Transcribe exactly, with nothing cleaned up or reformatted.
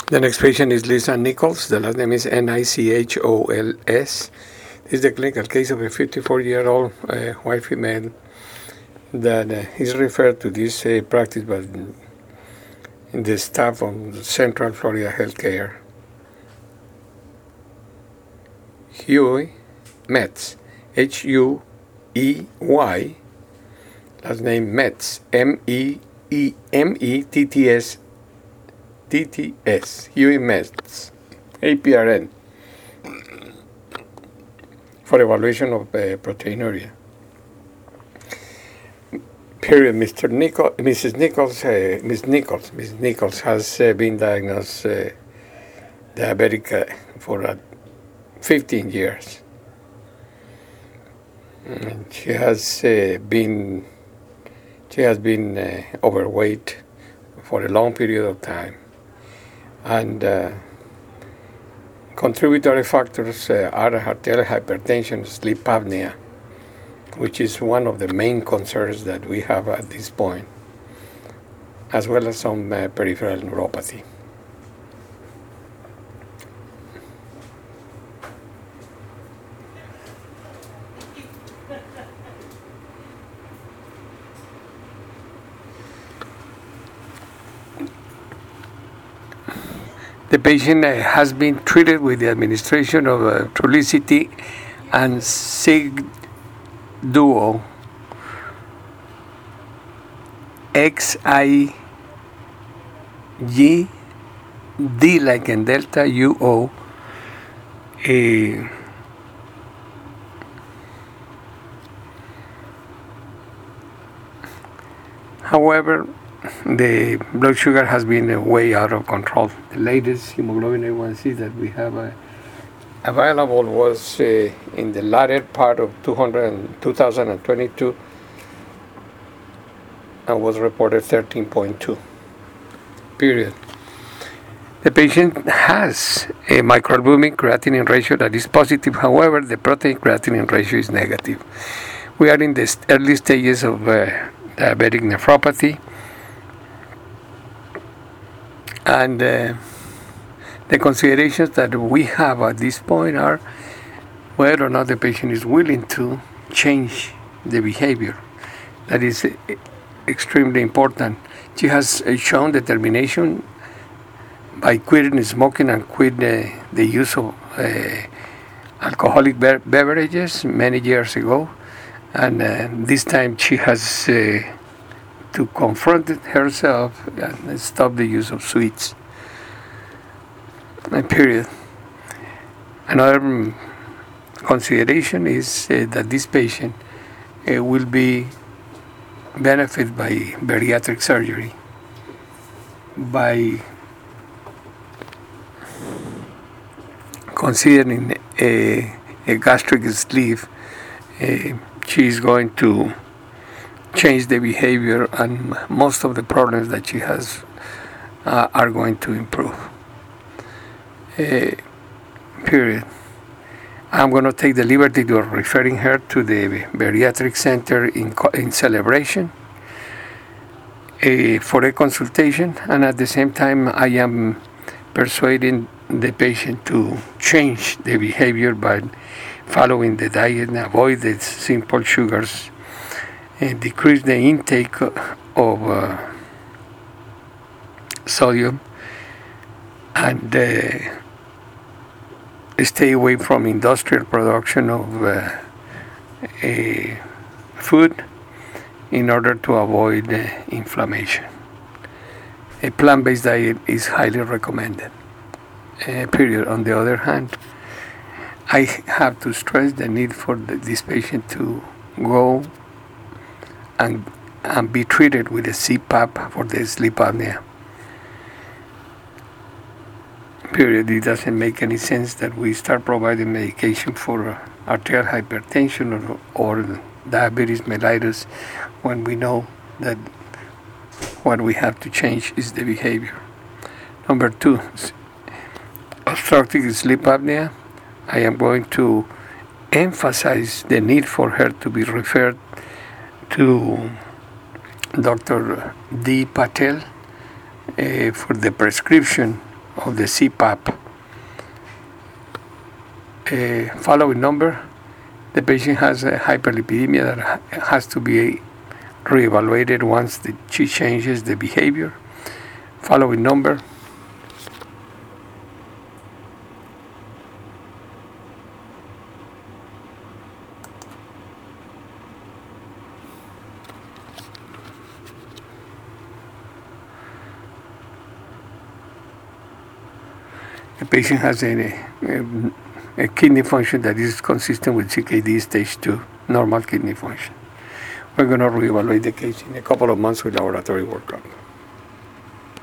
The next patient is Lisa Nichols. The last name is N I C H O L S. This is the clinical case of a fifty-four-year-old uh, white female that uh, is referred to this uh, practice by the staff of Central Florida Healthcare. Huey Metz, H U E Y, last name Metz, M E E M E T T S, T T S, Huey Metz, A P R N, for evaluation of uh, proteinuria. Period. Mister Nichols, Missus Nichols, uh, Miss Nichols, Miss Nichols has uh, been diagnosed uh, diabetic uh, for uh, fifteen years. And she has uh, been she has been uh, overweight for a long period of time, and uh, contributory factors uh, are arterial hypertension, sleep apnea, which is one of the main concerns that we have at this point, as well as some uh, peripheral neuropathy. The patient uh, has been treated with the administration of uh, Trulicity and Sig Duo, X I G D like in Delta, U O. Uh, however, the blood sugar has been uh, way out of control. The latest hemoglobin A one C that we have uh, available was uh, in the latter part of two thousand twenty-two and was reported thirteen point two. Period. The patient has a microalbumin creatinine ratio that is positive. However, the protein creatinine ratio is negative. We are in the early stages of uh, diabetic nephropathy. And uh, the considerations that we have at this point are whether or not the patient is willing to change the behavior. That is uh, extremely important. She has uh, shown determination by quitting smoking and quit uh, the use of uh, alcoholic be- beverages many years ago. And uh, this time she has uh, to confront herself and stop the use of sweets. Period. Another consideration is uh, that this patient uh, will be benefited by bariatric surgery, by considering a, a gastric sleeve. Uh, she is going to change the behavior, and most of the problems that she has uh, are going to improve. Uh, period. I'm going to take the liberty of referring her to the bariatric center in, in Celebration uh, for a consultation, and at the same time I am persuading the patient to change the behavior by following the diet and avoid the simple sugars, and decrease the intake of uh, sodium, and uh, stay away from industrial production of uh, a food in order to avoid uh, inflammation. A plant-based diet is highly recommended. Uh, period. On the other hand, I have to stress the need for the, this patient to go and, and be treated with a C PAP for the sleep apnea. Period. It doesn't make any sense that we start providing medication for uh, arterial hypertension or, or diabetes mellitus when we know that what we have to change is the behavior. Number two, obstructive sleep apnea. I am going to emphasize the need for her to be referred to Doctor D. Patel uh, for the prescription of the C PAP. Uh, following number, the patient has a hyperlipidemia that has to be reevaluated once the, she changes the behavior. Following number, the patient has a, a, a kidney function that is consistent with C K D stage two, normal kidney function. We're going to reevaluate the case in a couple of months with laboratory workup.